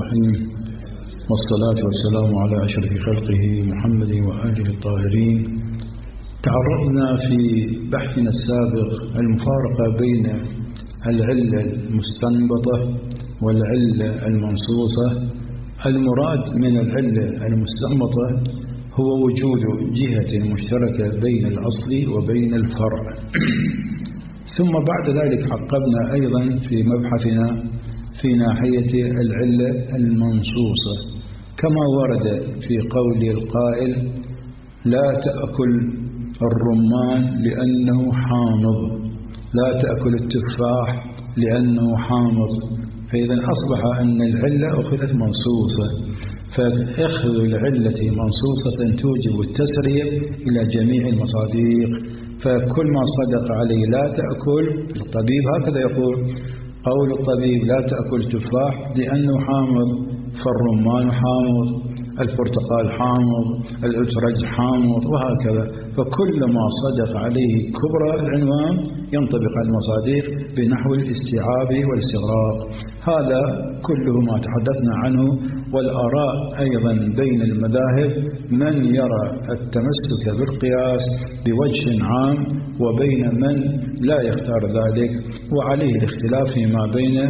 الرحيم، والصلاة والسلام على أشرف خلقه محمد وآله الطاهرين. تعرضنا في بحثنا السابق المفارقة بين العلة المستنبطة والعلة المنصوصة. المراد من العلة المستنبطة هو وجود جهة مشتركة بين الأصل وبين الفرع. ثم بعد ذلك عقبنا أيضا في مبحثنا في ناحية العلة المنصوصة، كما ورد في قول القائل: لا تأكل الرمان لأنه حامض، لا تأكل التفاح لأنه حامض. فإذا أصبح أن العلة أخذت منصوصة، فأخذ العلة منصوصة توجب التسرية إلى جميع المصادق. فكل ما صدق عليه لا تأكل، الطبيب هكذا يقول، قول الطبيب لا تأكل تفاح لأنه حامض، فالرمان حامض، البرتقال حامض، الأترج حامض، وهكذا. فكل ما صدق عليه كبرى العنوان ينطبق على المصادق بنحو الاستيعاب والاستغراق. هذا كله ما تحدثنا عنه. والآراء أيضا بين المذاهب، من يرى التمسك بالقياس بوجه عام وبين من لا يختار ذلك، وعليه الاختلاف فيما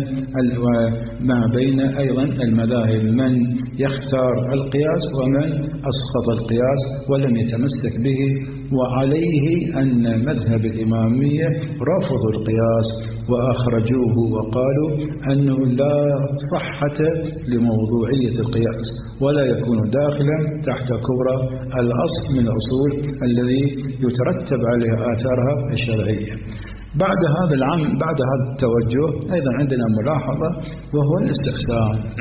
بين أيضا المذاهب، من يختار القياس ومن أسقط القياس ولم يتمسك به. وعليه أن مذهب الإمامية رفضوا القياس وأخرجوه وقالوا أنه لا صحة لموضوعية القياس ولا يكون داخلا تحت كبرى الأصل من الأصول الذي يترتب عليه آثارها الشرعية. بعد هذا التوجه أيضا عندنا ملاحظة، وهو الاستحسان.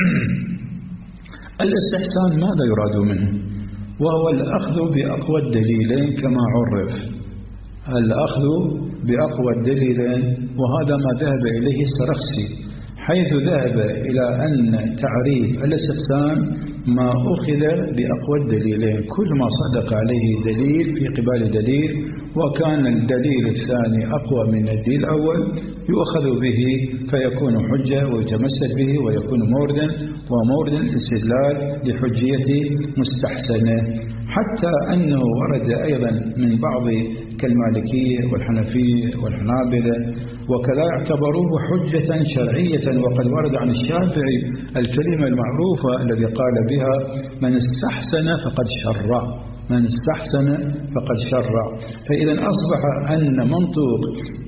الاستحسان ماذا يراد منه؟ وهو الأخذ بأقوى الدليلين كما عرف، الأخذ بأقوى الدليلين. وهذا ما ذهب إليه السرخسي، حيث ذهب إلى أن تعريف الاستحسان ما أخذ بأقوى الدليلين، كل ما صدق عليه دليل في قبال دليل وكان الدليل الثاني أقوى من الدليل الأول يؤخذ به فيكون حجة ويتمسك به ويكون موردا الاستدلال لحجية مستحسنة. حتى أنه ورد أيضا من بعض كالمالكية والحنفية والحنابلة وكذا اعتبروه حجة شرعية. وقد ورد عن الشافعي الكلمة المعروفة الذي قال بها: من استحسن فقد شرع، من استحسن فقد شرع. فإذا أصبح أن منطوق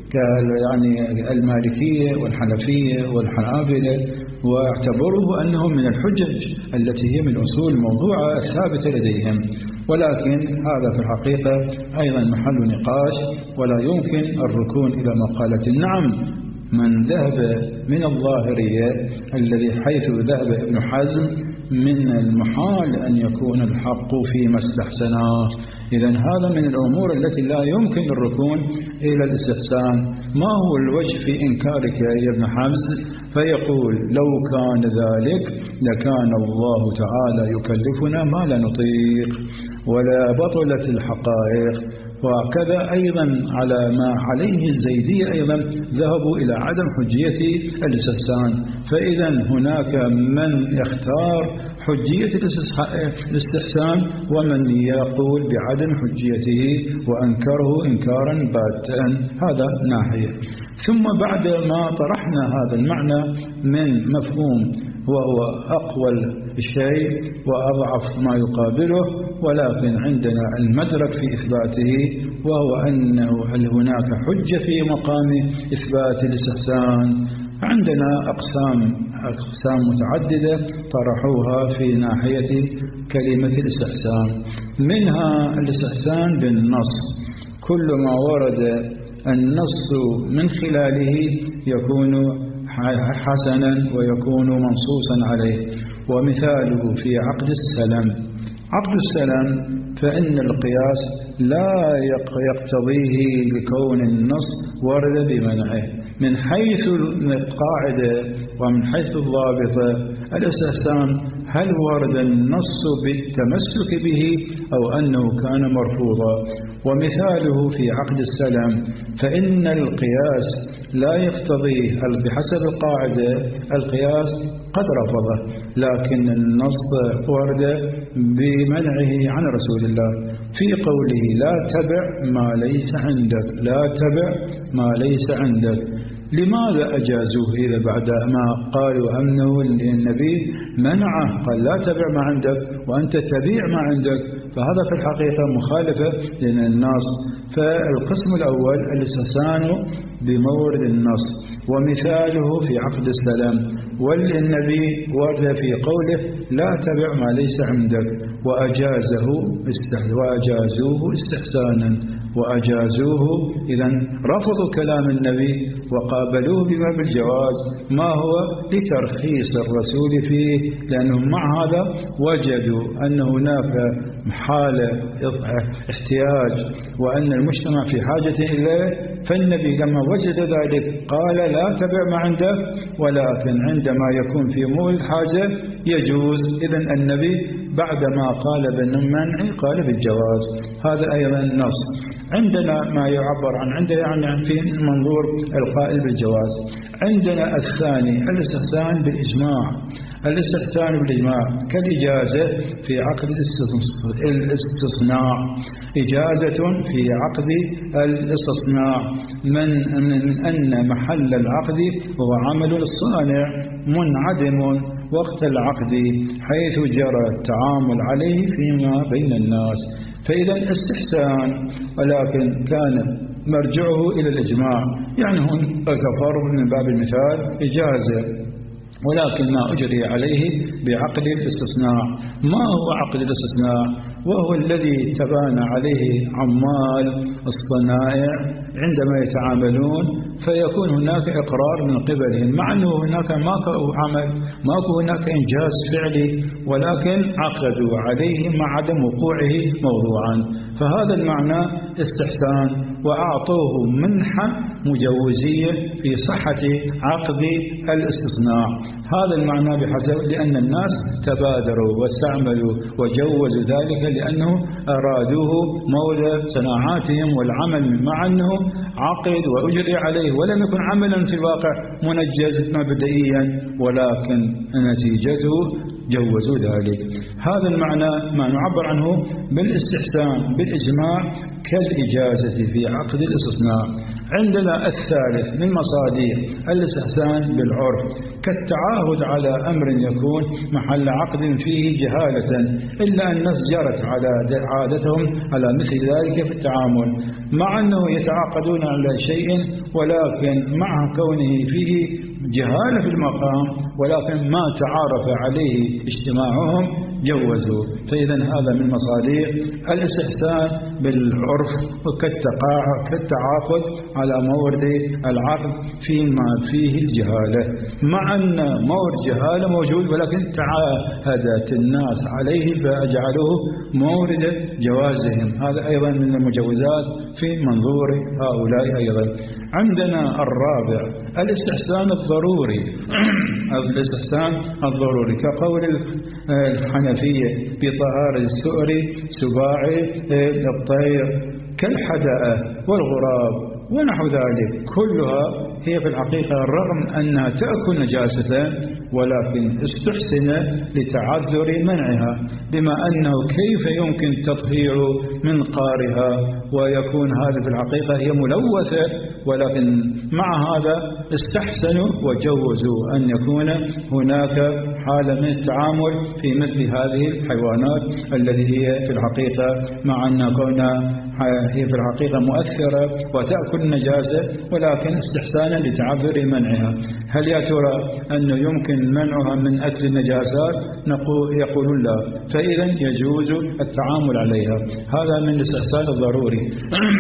يعني المالكية والحنفية والحنابلة واعتبروه أنه من الحجج التي هي من أصول موضوعة الثابتة لديهم. ولكن هذا في الحقيقة أيضا محل نقاش، ولا يمكن الركون إلى مقالة. نعم، من ذهب من الظاهرية الذي حيث ذهب ابن حزم من المحال أن يكون الحق فيما استحسناه. إذن هذا من الأمور التي لا يمكن الركون إلى الاستحسان. ما هو الوجه في إنكارك يا ابن حزم؟ فيقول: لو كان ذلك لكان الله تعالى يكلفنا ما لا نطيق ولا بطلت الحقائق. وكذا أيضا على ما عليه الزيدية أيضا ذهبوا إلى عدم حجية الاستحسان. فإذا هناك من يختار حجية الاستحسان ومن يقول بعدم حجيته وأنكره إنكارا باتا. هذا ناحية. ثم بعد ما طرحنا هذا المعنى من مفهوم وهو أقوى الشيء وأضعف ما يقابله، ولكن عندنا المدرك في إثباته، وهو أنه هل هناك حجة في مقام إثبات الاستحسان. عندنا أقسام متعددة طرحوها في ناحية كلمة الاستحسان. منها الاستحسان بالنص، كل ما ورد النص من خلاله يكون حسنا ويكون منصوصا عليه. ومثاله في عقد السلم. عقد السلم فإن القياس لا يقتضيه لكون النص ورد بمنعه. من حيث القاعدة ومن حيث الضابطة الاستحسان هل ورد النص بالتمسك به أو أنه كان مرفوضا؟ ومثاله في عقد السلام، فإن القياس لا يقتضي بحسب القاعدة القياس قد رفضه، لكن النص ورد بمنعه عن رسول الله في قوله لا تبع ما ليس عندك، لا تبع ما ليس عندك. لماذا أجازوه إذا بعد ما قالوا أنه النبي منعه؟ قال لا تبع ما عندك وأنت تبيع ما عندك، فهذا في الحقيقة مخالفة للنص. فالقسم الأول الاستحسان بمورد النص، ومثاله في عقد السلام، والنبي ورد في قوله لا تبع ما ليس عندك وأجازوه استحسانا، وأجازوه إذا رفضوا كلام النبي وقابلوه بما بالجواز، ما هو لترخيص الرسول فيه، لأنهم مع هذا وجدوا أن هناك حالة احتياج وأن المجتمع في حاجة إليه، فالنبي لما وجد ذلك قال لا تبع ما عندك، ولكن عندما يكون في مول الحاجة يجوز. إذن النبي بعدما قال بالمنع قال بالجواز. هذا أيضا نص. عندنا ما يعبر عن عنده يعني في منظور القائل بالجواز. عندنا الثاني الاستحسان بالإجماع، الاستحسان بالإجماع كالإجازة في عقد الاستصناع، إجازة في عقد الاستصناع من أن محل العقد هو عمل الصانع منعدم وقت العقد حيث جرى التعامل عليه فيما بين الناس، فإذا استحسان، ولكن كان مرجعه إلى الإجماع، يعني هناك فرض من باب المثال إجازة ولكن ما أجري عليه بعقد الاستصناع. ما هو عقد الاستصناع؟ وهو الذي تبان عليه عمال الصنائع عندما يتعاملون، فيكون هناك إقرار من قبلهم مع أنه هناك ماكو عمل، ماكو هناك إنجاز فعلي، ولكن عقدوا عليه مع عدم وقوعه موضوعا. فهذا المعنى استحسان، وأعطوه منحة مجوزية في صحة عقد الاستصناع. هذا المعنى بحسب، لأن الناس تبادروا واستعملوا وجوزوا ذلك لأنه أرادوه مولى صناعاتهم والعمل مع أنه عقد وأجري عليه ولم يكن عملا في الواقع منجز مبدئيا، ولكن نتيجته جوزوا ذلك. هذا المعنى ما نعبر عنه بالاستحسان بالإجماع كالإجازة في عقد الاستصناع. عندنا الثالث من مصادر الاستحسان بالعرف كالتعاهد على أمر يكون محل عقد فيه جهالة، إلا الناس جرت على عادتهم على مثل ذلك في التعامل، مع أنه يتعاقدون على شيء ولكن مع كونه فيه جهالة في المقام، ولكن ما تعارف عليه اجتماعهم جوزوا. فإذا هذا من مصادر الاستحسان بالعرف كالتعاقد على مورد العقد فيما فيه الجهالة، مع أن مورد جهالة موجود ولكن تعاهدت الناس عليه فأجعلوه مورد جوازهم. هذا أيضا من المجوزات في منظور هؤلاء. أيضا عندنا الرابع الاستحسان الضروري، الاستحسان الضروري كقول الحنفية بطهارة السؤر سباع الطير كالحدأة والغراب ونحو ذلك، كلها هي في الحقيقة رغم أنها تأكل نجاسة ولكن استحسن لتعذر منعها، بما أنه كيف يمكن تطهير من قارها ويكون هذا في الحقيقة هي ملوثة، ولكن مع هذا استحسنوا وجوزوا أن يكون هناك حالة من التعامل في مثل هذه الحيوانات التي هي في الحقيقة مع أن كونها هي في الحقيقة مؤثرة وتأكل النجاسة، ولكن استحسانا لتعذر منعها. هل يا ترى أنه يمكن منعها من أكل النجاسات؟ يقولون لا، فإذا يجوز التعامل عليها. هذا من الاستحسان الضروري.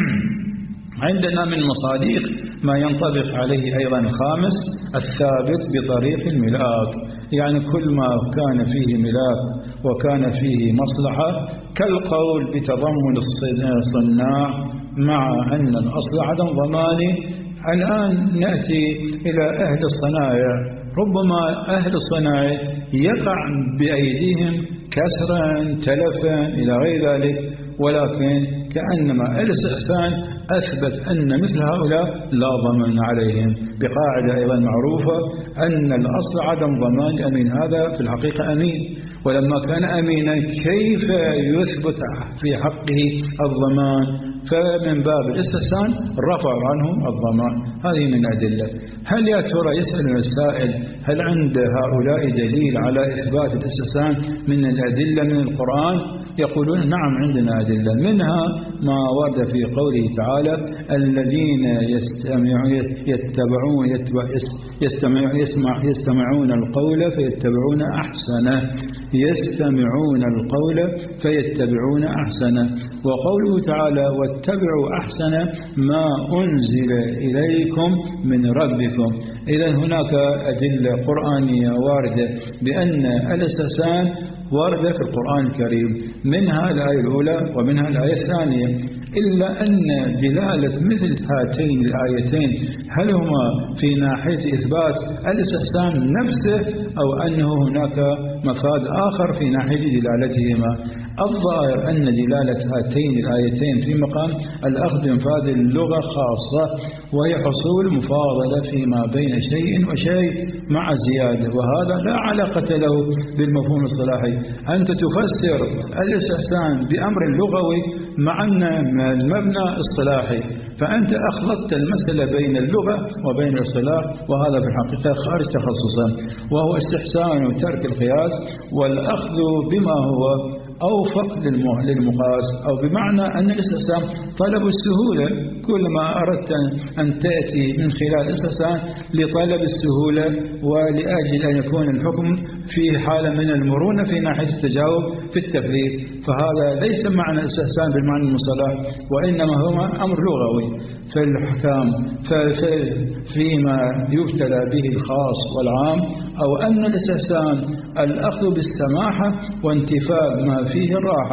عندنا من مصادق ما ينطبق عليه أيضا خامس الثابت بطريق الملاك، يعني كل ما كان فيه ملاك وكان فيه مصلحة، كالقول بتضمن الصناع مع أن الأصل عدم ضمانه. الآن نأتي إلى أهل الصنائع، ربما أهل الصنائع يقع بأيديهم كسرا تلفا إلى غير ذلك، ولكن كأنما الاستحسان أثبت أن مثل هؤلاء لا ضمان عليهم، بقاعدة أيضا معروفة أن الأصل عدم ضمان الأمين، هذا في الحقيقة أمين، ولما كان أمينا كيف يثبت في حقه الضمان؟ فمن باب الاستحسان رفع عنهم الضمان. هذه من الأدلة. هل يا ترى يسأل السائل هل عند هؤلاء دليل على إثبات الاستحسان من الأدلة من القرآن؟ يقولون نعم عندنا أدلة، منها ما ورد في قوله تعالى الذين يستمعون القول فيتبعون أحسنه، يستمعون القول فيتبعون أحسنه. وقوله تعالى واتبعوا أحسن ما أنزل إليكم من ربكم. إذن هناك أدلة قرآنية واردة بأن الاستحسان واردة في القرآن الكريم، منها الآية الأولى ومنها الآية الثانية، إلا أن دلالة مثل هاتين الآيتين هل هما في ناحية إثبات الاستحسان نفسه أو أنه هناك مفاد آخر في ناحية دلالتهما؟ الظاهر أن دلالة هاتين الآيتين في مقام الأخذ بمفاد اللغة خاصة، وهي حصول مفاضلة فيما بين شيء وشيء مع زيادة، وهذا لا علاقة له بالمفهوم الصلاحي. أنت تفسر الاستحسان بأمر لغوي مع أن المبنى الصلاحي، فأنت أخلطت المسألة بين اللغة وبين الصلاح، وهذا في الحقيقة خارج تخصصا، وهو استحسان وترك القياس والأخذ بما هو أوفق للمقاس، أو بمعنى أن الاستحسان طلب السهولة، كل ما أردت أن تأتي من خلال الاستحسان لطلب السهولة ولأجل أن يكون الحكم في حالة من المرونة في ناحية التجاوب في التفريق، فهذا ليس معنى الاستحسان بالمعنى المصطلح، وإنما هو أمر لغوي في الحكام فيما يبتلى به الخاص والعام، أو أن الاستحسان الأخذ بالسماحة وانتفاء ما فيه الراحة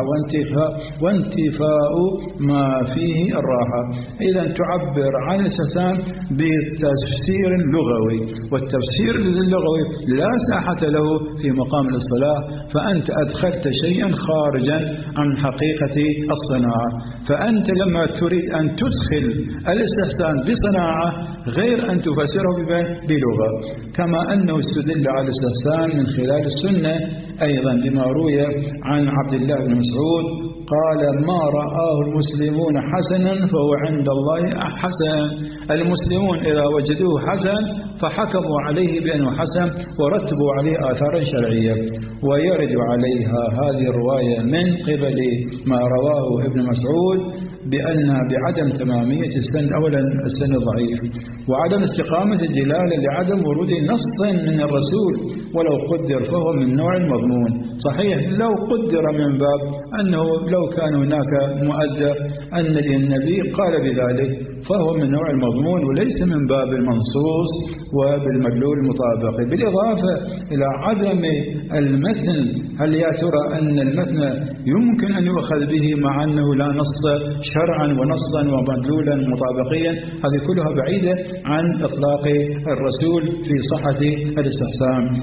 وانتفاء ما فيه الراحة. إذا تعبر عن الاستحسان بتفسير لغوي، والتفسير اللغوي لا ساحة له في مقام الاصطلاح، فأنت أدخلت شيئا خارجا عن حقيقة الصناعة. فأنت لما تريد أن تدخل الاستحسان بصناعة غير أن تفسره بلغة، كما أنه استدل على الاستحسان من خلال السنة أيضا بما روي عن عبد الله بن مسعود قال ما رآه المسلمون حسنا فهو عند الله حسن. المسلمون إذا وجدوه حسن فحكموا عليه بأنه حسن ورتبوا عليه آثارا شرعية. ويرد عليها هذه الرواية من قبل ما رواه ابن مسعود بأنها بعدم تمامية السند، أولا السند ضعيف، وعدم استقامة الدلالة لعدم ورود نص من الرسول، ولو قدر فهو من نوع المضمون. صحيح لو قدر من باب أنه لو كان هناك مؤدى أن النبي قال بذلك فهو من نوع المضمون وليس من باب المنصوص وبالمدلول المطابق. بالإضافة إلى عدم المتن، هل يا ترى أن المتن يمكن أن يؤخذ به مع أنه لا نص شرعا ونصا ومدلولا مطابقيا؟ هذه كلها بعيدة عن إطلاق الرسول في صحة الاستحسان،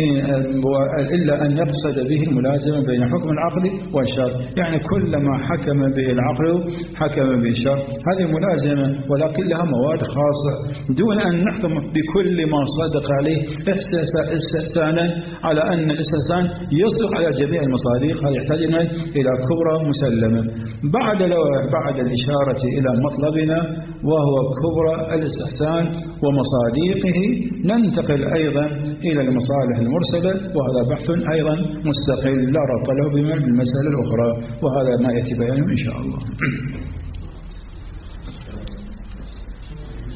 إلا أن يقصد به الملازمة بين حكم العقل والشرع، يعني كلما حكم به العقل حكم به الشرع، هذه ملازمة، ولكن لها مواد خاصة دون أن نحكم بكل ما صدق عليه استحسانا على أن الاستحسان يصدق على جميع المصادق. هذا يحتاج إلى كبرى مسلمة. بعد الإشارة إلى مطلبنا وهو كبرى الاستحسان ومصادقه، ننتقل أيضا إلى المصالح المرسلة، وهذا بحث أيضا مستقل لا ربط له بالمسألة الأخرى، وهذا ما يأتي بيانه إن شاء الله.